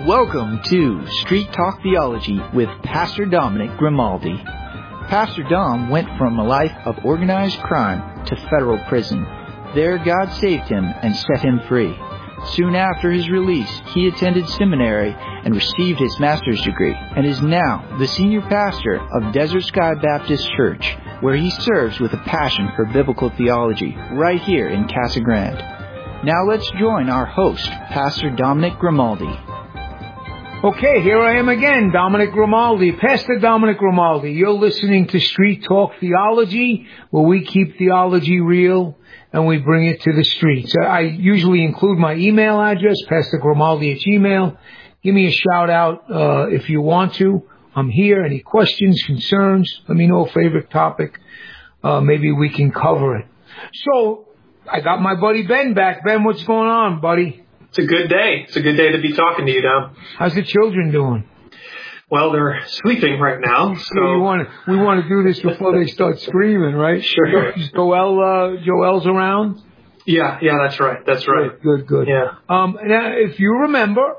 Welcome to Street Talk Theology with Pastor Dominic Grimaldi. Pastor Dom went from a life of organized crime to federal prison. There God saved him and set him free. Soon after his release, he attended seminary and received his master's degree and is now the senior pastor of Desert Sky Baptist Church, where he serves with a passion for biblical theology right here in Casa Grande. Now let's join our host, Pastor Dominic Grimaldi. Okay, here I am again, Dominic Grimaldi, Pastor Dominic Grimaldi. You're listening to Street Talk Theology, where we keep theology real and we bring it to the streets. I usually include my email address, pastorgrimaldi@gmail.com. Give me a shout out if you want to. I'm here. Any questions, concerns? Let me know a favorite topic. Maybe we can cover it. So, I got my buddy Ben back. Ben, what's going on, buddy? It's a good day. It's a good day to be talking to you, Dom. How's the children doing? Well, they're sleeping right now. So we want to do this before they start screaming, right? Sure. Joel's around? Yeah, that's right. That's right. Good. Yeah. Now, if you remember,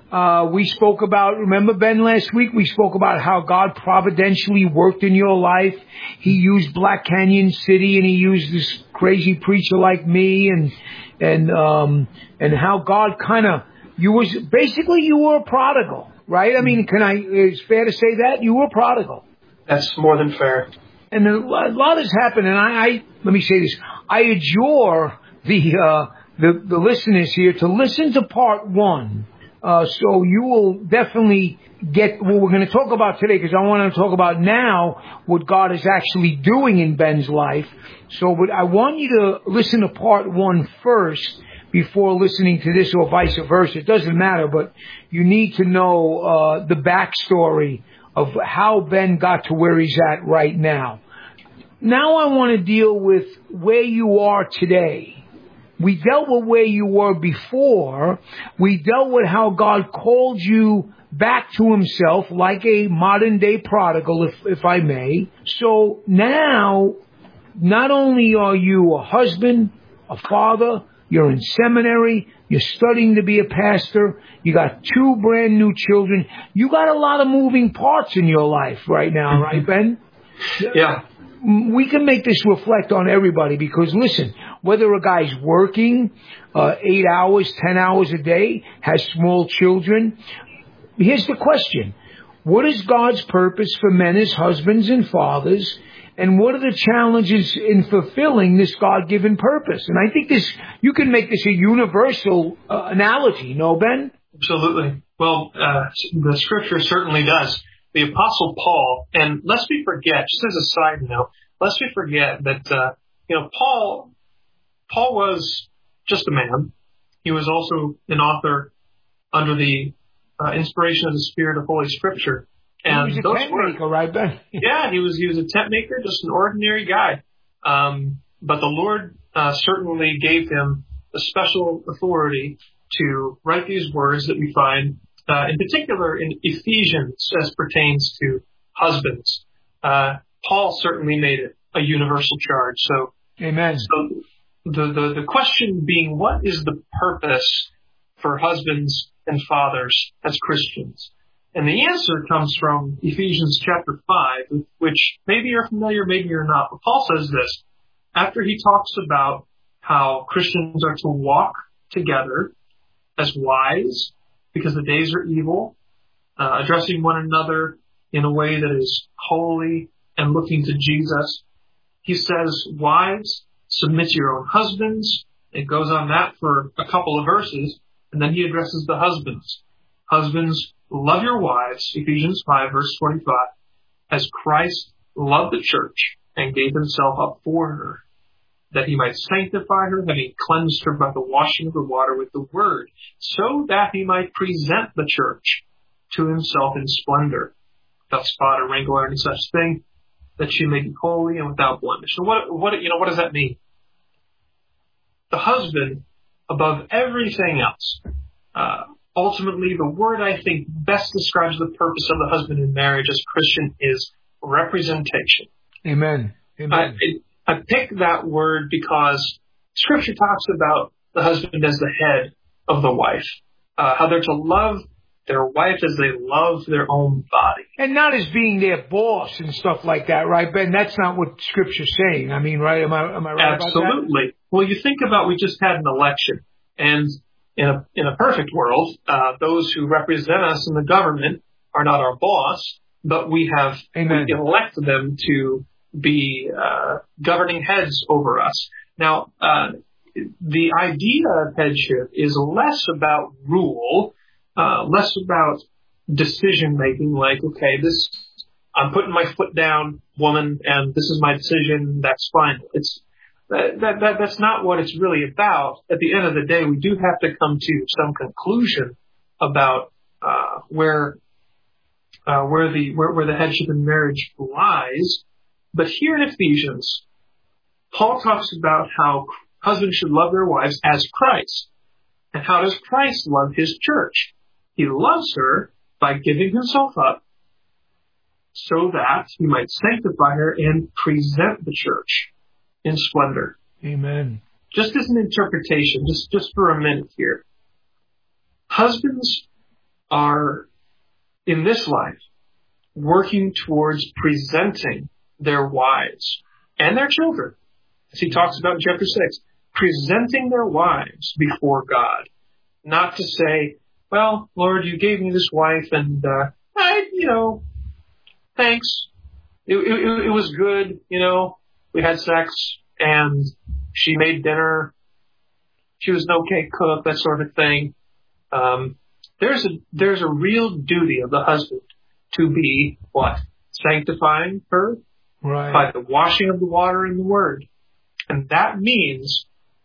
remember Ben last week? We spoke about how God providentially worked in your life. He used Black Canyon City and he used this crazy preacher like me and how God you were a prodigal, right? I mean, it's fair to say that you were a prodigal. That's more than fair. And a lot has happened, and let me say this. I adjure the listeners here to listen to part one. So you will definitely get what we're going to talk about today, because I want to talk about now what God is actually doing in Ben's life. But I want you to listen to part one first before listening to this, or vice versa. It doesn't matter, but you need to know the backstory of how Ben got to where he's at right now. Now I want to deal with where you are today. We dealt with where you were before. We dealt with how God called you back to himself like a modern day prodigal, if I may. So now, not only are you a husband, a father, you're in seminary, you're studying to be a pastor, you got 2 brand new children, you got a lot of moving parts in your life right now, right, Ben? Yeah. We can make this reflect on everybody, because listen, whether a guy's working 8 hours, 10 hours a day, has small children, here's the question. What is God's purpose for men as husbands and fathers? And what are the challenges in fulfilling this God-given purpose? And I think you can make this a universal analogy, no, Ben? Absolutely. Well, the scripture certainly does. The Apostle Paul, and lest we forget, just as a side note, lest we forget that, Paul was just a man. He was also an author under the inspiration of the Spirit of Holy Scripture. And he was a tent maker, right, Ben? Yeah, he was a tent maker, just an ordinary guy. But the Lord certainly gave him a special authority to write these words that we find, in particular in Ephesians, as pertains to husbands. Paul certainly made it a universal charge. So, amen. So the question being, what is the purpose for husbands and fathers as Christians? And the answer comes from Ephesians chapter 5, which maybe you're familiar, maybe you're not. But Paul says this, after he talks about how Christians are to walk together as wise, because the days are evil, addressing one another in a way that is holy and looking to Jesus. He says, wives, submit to your own husbands. It goes on that for a couple of verses, and then he addresses the husbands. Husbands, love your wives, Ephesians 5, verse 25, as Christ loved the church and gave himself up for her, that he might sanctify her, having cleansed her by the washing of the water with the word, so that he might present the church to himself in splendor, without spot or wrinkle or any such thing, that she may be holy and without blemish. So what does that mean? The husband, above everything else, ultimately, the word I think best describes the purpose of the husband in marriage as Christian is representation. Amen. I picked that word because Scripture talks about the husband as the head of the wife, how they're to love their wife as they love their own body. And not as being their boss and stuff like that, right, Ben? That's not what Scripture's saying. I mean, right? Am I right about that? Absolutely. Well, you think about, we just had an election, and in a perfect world, those who represent us in the government are not our boss, but we elect them to be governing heads over us. Now, the idea of headship is less about rule, less about decision making, like, okay, I'm putting my foot down, woman, and this is my decision, that's final. That's not what it's really about. At the end of the day, we do have to come to some conclusion about where the headship in marriage lies. But here in Ephesians, Paul talks about how husbands should love their wives as Christ. And how does Christ love his church? He loves her by giving himself up so that he might sanctify her and present the church in splendor. Amen. Just as an interpretation, just for a minute here. Husbands are, in this life, working towards presenting their wives and their children, as he talks about in chapter 6, presenting their wives before God. Not to say, well, Lord, you gave me this wife and, thanks. It was good, we had sex and she made dinner. She was an okay cook, that sort of thing. There's a real duty of the husband to be what? Sanctifying her, right, by the washing of the water in the Word. And that means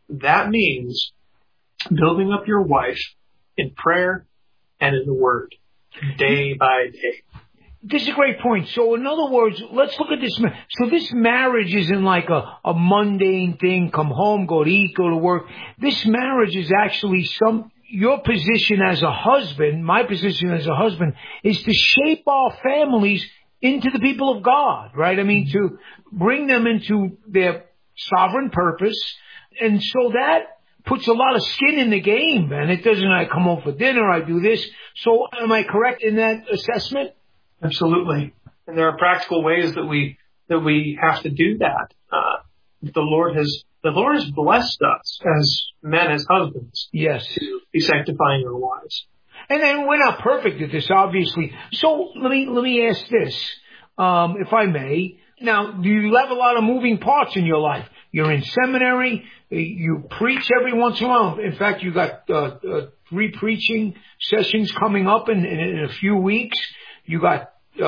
building up your wife in prayer and in the Word, day by day. This is a great point. So in other words, let's look at this. So this marriage isn't like a mundane thing, come home, go to eat, go to work. This marriage is actually your position as a husband, my position as a husband, is to shape our families into the people of God, right? I mean, to bring them into their sovereign purpose. And so that puts a lot of skin in the game, man. It doesn't, I come home for dinner, I do this. So am I correct in that assessment? Absolutely. And there are practical ways that we have to do that. The Lord has blessed us as men, as husbands. Yes. To be sanctifying our wives. And then we're not perfect at this, obviously. So let me ask this, if I may. Now, do you have a lot of moving parts in your life? You're in seminary. You preach every once in a while. In fact, you got 3 preaching sessions coming up in a few weeks. You got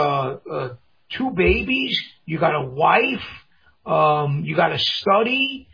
2 babies. You got a wife. You got to study.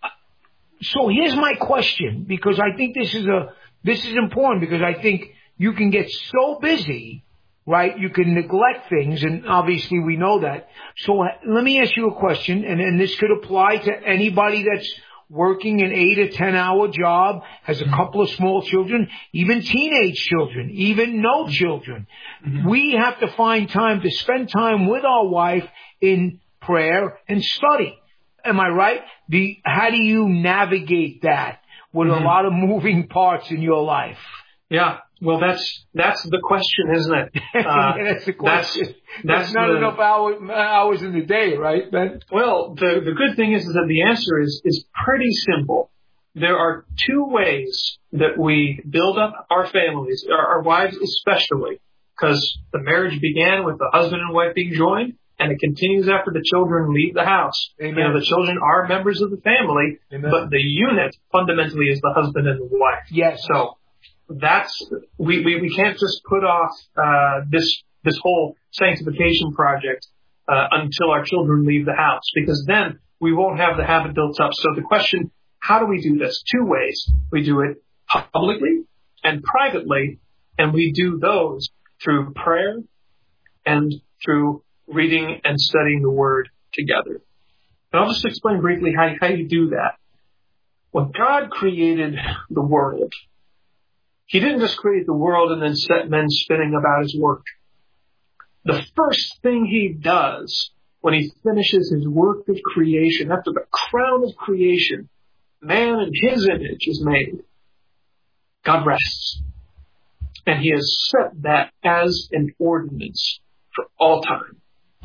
So here's my question, because I think this is important, because I think you can get so busy, right? You can neglect things, and obviously we know that. So let me ask you a question, and this could apply to anybody that's working an 8 or 10 hour job, has a couple of small children, even teenage children, even no children. Mm-hmm. We have to find time to spend time with our wife in prayer and study. Am I right? How do you navigate that with a lot of moving parts in your life? Yeah. Well, that's the question, isn't it? That's the question. That's not enough hours in the day, right, Ben? Well, the good thing is that the answer is pretty simple. There are 2 ways that we build up our families, our wives especially, because the marriage began with the husband and wife being joined, and it continues after the children leave the house. Amen. The children are members of the family, Amen, but the unit fundamentally is the husband and the wife. Yes. So we can't just put off this whole sanctification project until our children leave the house, because then we won't have the habit built up. So the question, how do we do this? 2 ways. We do it publicly and privately, and we do those through prayer and through reading and studying the Word together. And I'll just explain briefly how you do that. When God created the world, He didn't just create the world and then set men spinning about His work. The first thing He does when He finishes His work of creation, after the crown of creation, man in His image is made, God rests. And he has set that as an ordinance for all time.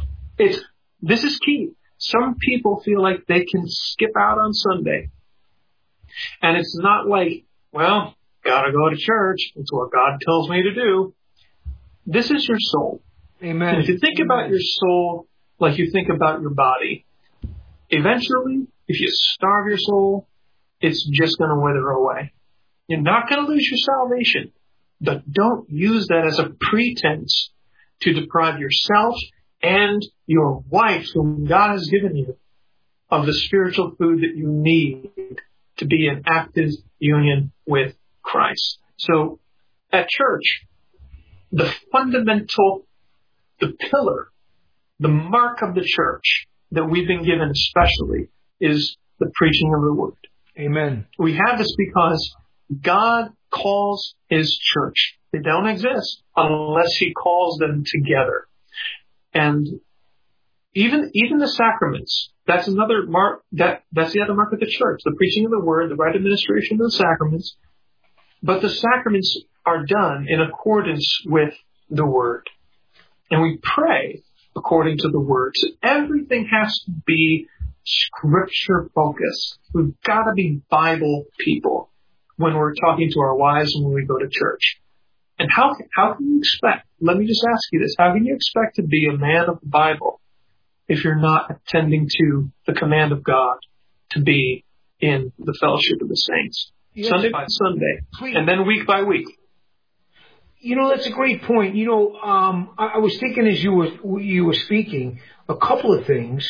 This is key. Some people feel like they can skip out on Sunday. And it's not like, well, gotta go to church. It's what God tells me to do. This is your soul. Amen. And if you think about your soul like you think about your body, eventually, if you starve your soul, it's just going to wither away. You're not going to lose your salvation, but don't use that as a pretense to deprive yourself and your wife, whom God has given you, of the spiritual food that you need to be in active union with Christ. So at church, the fundamental, the pillar, the mark of the church that we've been given especially is the preaching of the word. Amen. We have this because God calls His church. They don't exist unless He calls them together. And even the sacraments, that's another mark, that's the other mark of the church, the preaching of the word, the right administration of the sacraments. But the sacraments are done in accordance with the word. And we pray according to the word. So everything has to be scripture focused. We've got to be Bible people when we're talking to our wives and when we go to church. And how can you expect, let me just ask you this, how can you expect to be a man of the Bible if you're not attending to the command of God to be in the fellowship of the saints? Yes. Sunday by Sunday, and then week by week. You know, that's a great point. You know, I was thinking as you were speaking, a couple of things,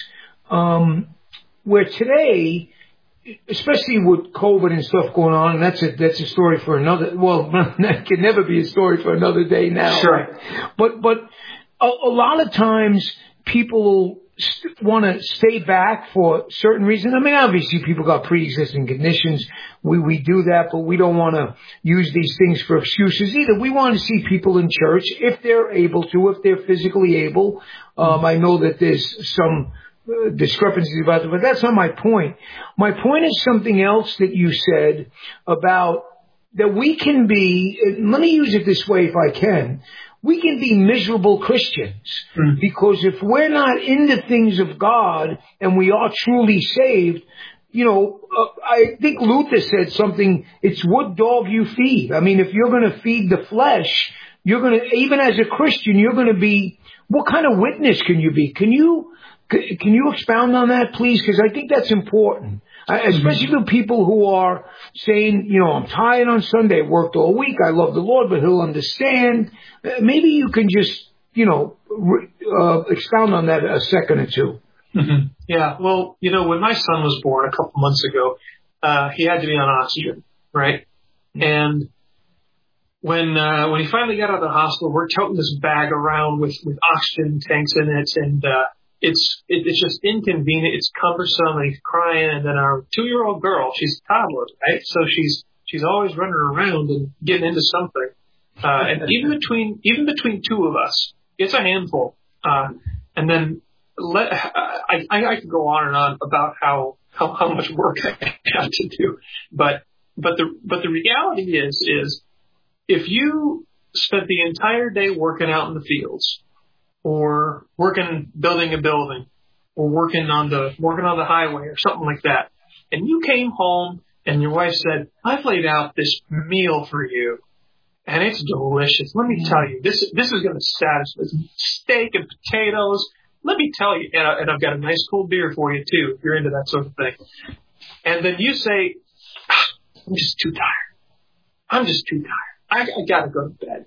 where today, especially with COVID and stuff going on, and that's a story for another, well, that can never be a story for another day now. Sure. But a lot of times people want to stay back for certain reasons. I mean, obviously people got pre-existing conditions. We do that, but we don't want to use these things for excuses either. We want to see people in church if they're able to, if they're physically able. I know that there's some discrepancies about that, but that's not my point. My point is something else that you said about that we can be, let me use it this way if I can, we can be miserable Christians because if we're not in the things of God and we are truly saved, you know, I think Luther said something, it's what dog you feed. I mean, if you're going to feed the flesh, you're going to, even as a Christian, you're going to be, what kind of witness can you be? Can you expound on that, please? Because I think that's important. Especially to people who are saying, you know, I'm tired on Sunday, I worked all week, I love the Lord, but He'll understand. Maybe you can just, you know, expound on that a second or two. Mm-hmm. Yeah, well, you know, when my son was born a couple months ago, he had to be on oxygen, right? And when he finally got out of the hospital, we're toting this bag around with oxygen tanks in it, and it's just inconvenient. It's cumbersome, and he's crying. And then our 2-year-old girl, she's a toddler, right? So she's always running around and getting into something. And even between two of us, it's a handful. And then I could go on and on about how much work I have to do. But the reality is if you spent the entire day working out in the fields, or building a building, or working on the highway or something like that, and you came home and your wife said, I've laid out this meal for you, and it's delicious. Let me tell you, this is going to satisfy. Steak and potatoes. Let me tell you, and I've got a nice cold beer for you too, if you're into that sort of thing. And then you say, I'm just too tired. I got to go to bed.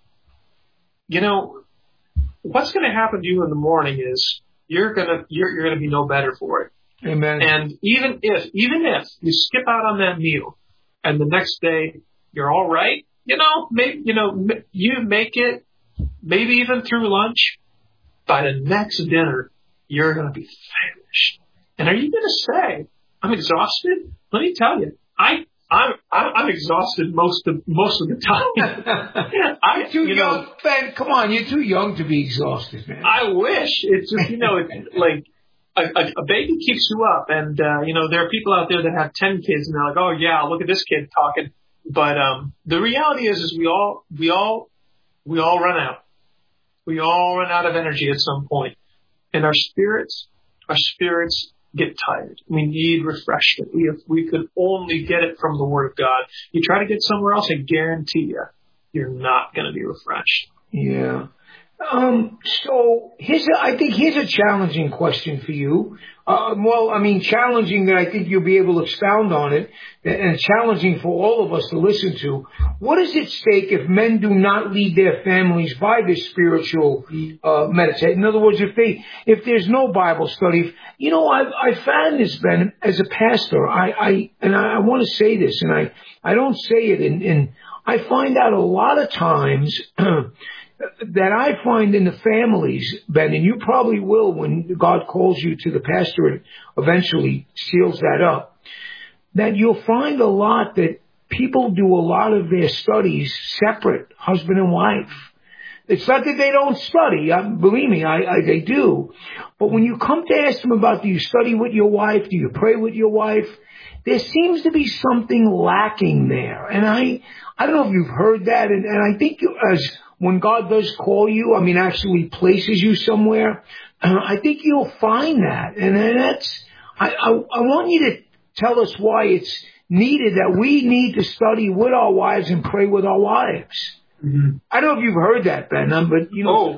You know, what's going to happen to you in the morning is you're going to be no better for it. Amen. And even if you skip out on that meal and the next day you're all right, maybe you make it, maybe even through lunch, by the next dinner you're going to be famished. And are you going to say, I'm exhausted? Let me tell you, I'm exhausted most of the time. I'm too young, Ben. Come on, you're too young to be exhausted, man. I wish. It's just, it's like a baby keeps you up, and there are people out there that have 10 kids, and they're like, oh yeah, look at this kid talking. But the reality is we all run out. We all run out of energy at some point, and our spirits get tired. We need refreshment. We could only get it from the Word of God. You try to get somewhere else, I guarantee you're not going to be refreshed. Yeah. So I think here's a challenging question for you. Challenging that I think you'll be able to expound on it, and challenging for all of us to listen to. What is at stake if men do not lead their families by this spiritual meditation? In other words, if there's no Bible study, I found this, Ben, as a pastor. I want to say this, and I don't say it in I find out a lot of times that I find in the families, Ben, and you probably will when God calls you to the pastorate, eventually seals that up, that you'll find a lot that people do a lot of their studies separate, husband and wife. It's not that they don't study. Believe me, they do. But when you come to ask them about, do you study with your wife? Do you pray with your wife? There seems to be something lacking there. And I don't know if you've heard that. And I think when God does call you, actually places you somewhere, I think you'll find that. And I want you to tell us why it's needed that we need to study with our wives and pray with our wives. Mm-hmm. I don't know if you've heard that, Ben, but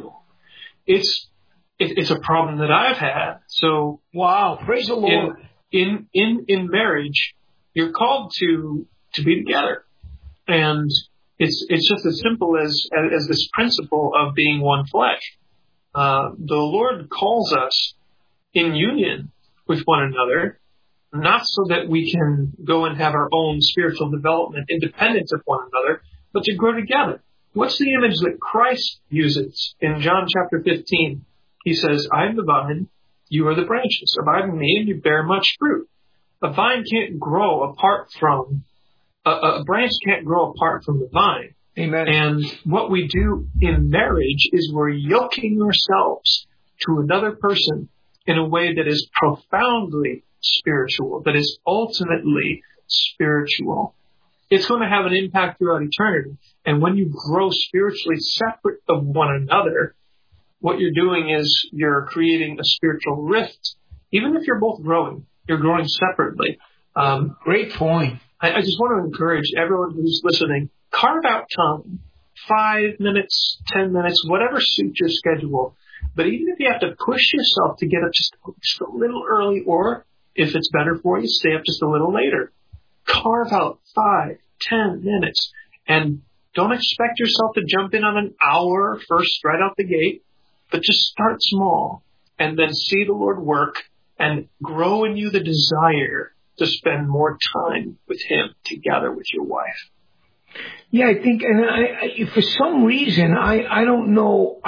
it's a problem that I've had. So wow, praise the Lord. In marriage, you're called to be together, and it's just as simple as this principle of being one flesh. The Lord calls us in union with one another, not so that we can go and have our own spiritual development independent of one another, but to grow together. What's the image that Christ uses in John chapter 15? He says, I am the vine, you are the branches. Abide in me and you bear much fruit. A vine can't grow apart from, a branch can't grow apart from the vine. Amen. And what we do in marriage is we're yoking ourselves to another person in a way that is profoundly spiritual, that is ultimately spiritual. It's going to have an impact throughout eternity. And when you grow spiritually separate of one another, what you're doing is you're creating a spiritual rift. Even if you're both growing, you're growing separately. Great point. I just want to encourage everyone who's listening, carve out time, 5 minutes, 10 minutes, whatever suits your schedule. But even if you have to push yourself to get up just a little early, or if it's better for you, stay up just a little later. Carve out 5, 10 minutes, and don't expect yourself to jump in on an hour first right out the gate. But just start small and then see the Lord work and grow in you the desire to spend more time with Him together with your wife. Yeah, I think, and I for some reason, I don't know.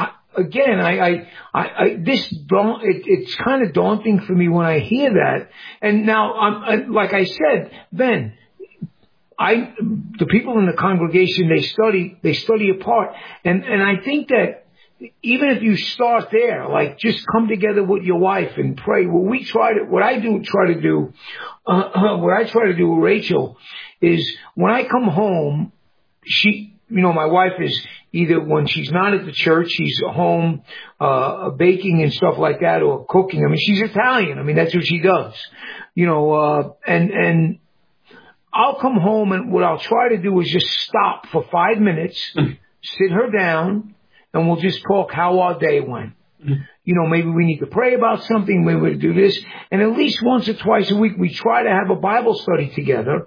It's kind of daunting for me when I hear that. And now, like I said, Ben, the people in the congregation, they study apart, and I think that even if you start there, like just come together with your wife and pray. What I try to do with Rachel is when I come home, my wife is either when she's not at the church, she's home, baking and stuff like that, or cooking. She's Italian. That's what she does, and I'll come home, and what I'll try to do is just stop for 5 minutes, sit her down, and we'll just talk how our day went. Maybe we need to pray about something, maybe we do this. And at least once or twice a week, we try to have a Bible study together,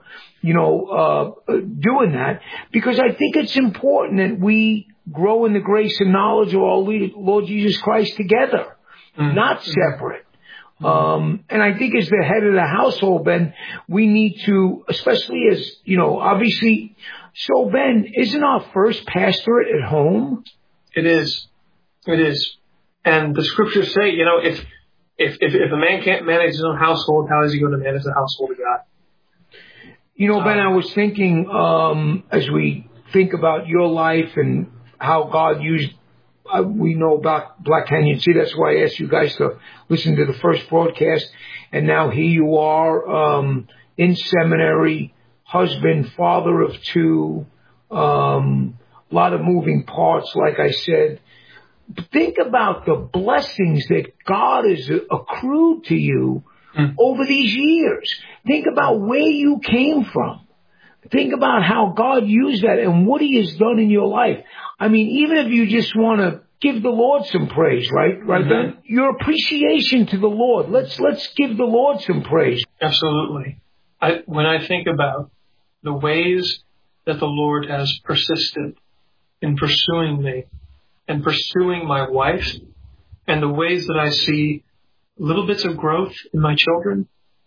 doing that. Because I think it's important that we grow in the grace and knowledge of our Lord Jesus Christ together, not separate. And I think as the head of the household, Ben, we need to, especially as, obviously. So, Ben, isn't our first pastorate at home? It is. And the scriptures say, if a man can't manage his own household, how is he going to manage the household of God? Ben, I was thinking, as we think about your life and how God used, we know about Black Canyon City. That's why I asked you guys to listen to the first broadcast. And now here you are, in seminary, husband, father of two, a lot of moving parts, like I said. Think about the blessings that God has accrued to you over these years. Think about where you came from. Think about how God used that and what He has done in your life. I mean, even if you just want to give the Lord some praise, right, Ben? Your appreciation to the Lord. Let's give the Lord some praise. Absolutely. When I think about the ways that the Lord has persisted in pursuing me and pursuing my wife, and the ways that I see little bits of growth in my children,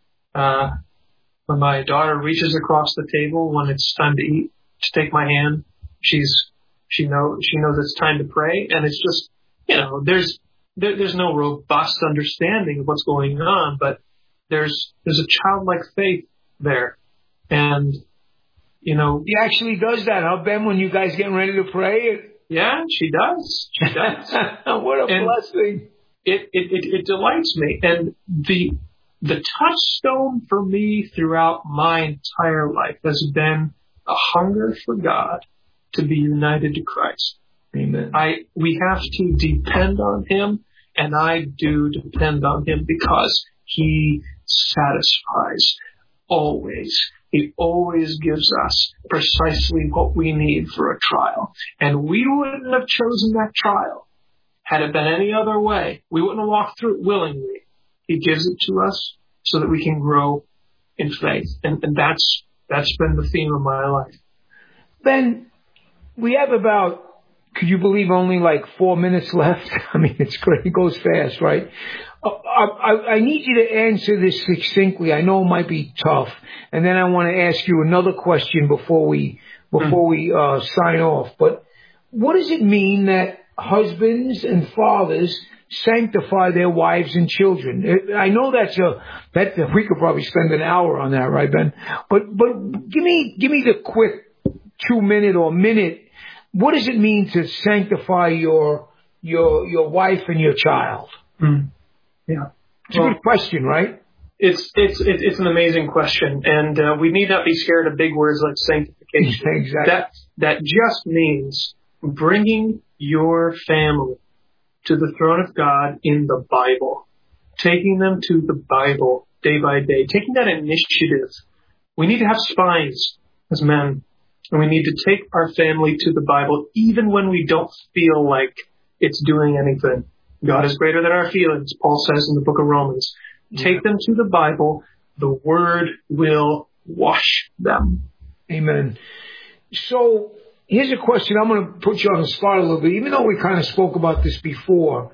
when my daughter reaches across the table when it's time to eat, to take my hand, she knows it's time to pray, and it's just, there's no robust understanding of what's going on, but there's a childlike faith there, and he actually does that, huh, Ben? When you guys getting ready to pray, yeah, she does. She does. What a blessing! It delights me, and the touchstone for me throughout my entire life has been a hunger for God to be united to Christ. Amen. We have to depend on Him, and I do depend on Him because He satisfies always. He always gives us precisely what we need for a trial. And we wouldn't have chosen that trial had it been any other way. We wouldn't have walked through it willingly. He gives it to us so that we can grow in faith. And that's been the theme of my life. Ben, we have about, could you believe, only like 4 minutes left? I mean, it's great. It goes fast, right? I need you to answer this succinctly. I know it might be tough. And then I want to ask you another question before we sign off. But what does it mean that husbands and fathers sanctify their wives and children? I know that we could probably spend an hour on that, right, Ben? But give me the quick 2-minute or minute. What does it mean to sanctify your wife and your child? Yeah, it's a good question, right? It's an amazing question, and we need not be scared of big words like sanctification. Exactly. That just means bringing your family to the throne of God in the Bible, taking them to the Bible day by day, taking that initiative. We need to have spines as men, and we need to take our family to the Bible even when we don't feel like it's doing anything. God is greater than our feelings, Paul says in the book of Romans. Take them to the Bible. The Word will wash them. Amen. So here's a question. I'm going to put you on the spot a little bit, even though we kind of spoke about this before.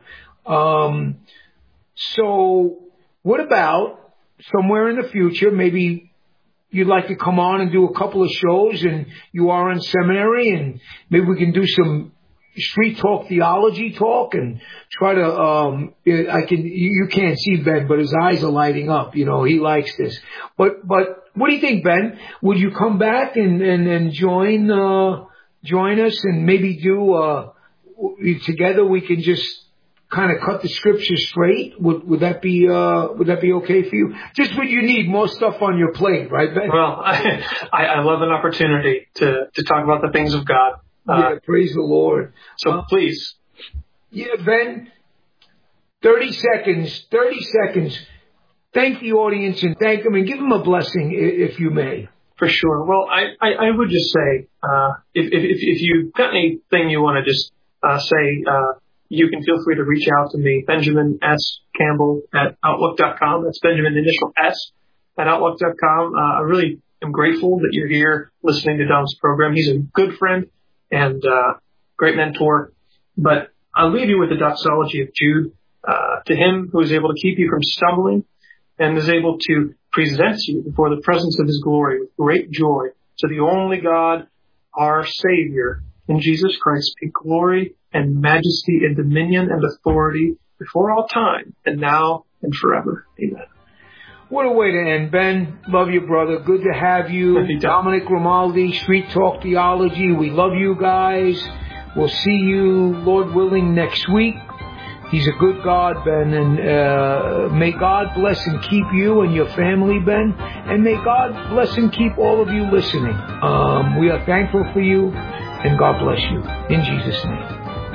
So what about somewhere in the future, maybe you'd like to come on and do a couple of shows, and you are in seminary, and maybe we can do some street talk, theology talk, and try to, you can't see Ben, but his eyes are lighting up. He likes this. But what do you think, Ben? Would you come back and join us and maybe do, together we can just kind of cut the scriptures straight? Would that be okay for you? Just what you need, more stuff on your plate, right, Ben? Well, I love an opportunity to talk about the things of God. Praise the Lord. So please. Yeah, Ben, 30 seconds. Thank the audience and thank them and give them a blessing if you may. For sure. Well, I would just say, if you've got anything you want to just say, you can feel free to reach out to me, Benjamin S. Campbell at Outlook.com. That's Benjamin initial S at Outlook.com. I really am grateful that you're here listening to Dom's program. He's a good friend and great mentor. But I'll leave you with the doxology of Jude. To him who is able to keep you from stumbling and is able to present you before the presence of His glory with great joy, to the only God, our Savior, in Jesus Christ, be glory and majesty and dominion and authority before all time and now and forever. Amen. What a way to end, Ben. Love you, brother. Good to have you. Dominic Grimaldi, Street Talk Theology. We love you guys. We'll see you, Lord willing, next week. He's a good God, Ben, and may God bless and keep you and your family, Ben, and may God bless and keep all of you listening. We are thankful for you, and God bless you. In Jesus' name.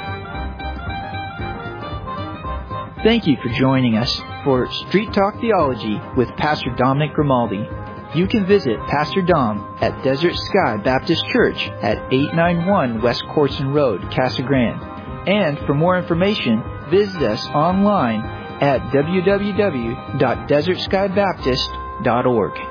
Thank you for joining us for Street Talk Theology with Pastor Dominic Grimaldi. You can visit Pastor Dom at Desert Sky Baptist Church at 891 West Corson Road, Casa Grande. And for more information, visit us online at www.desertskybaptist.org.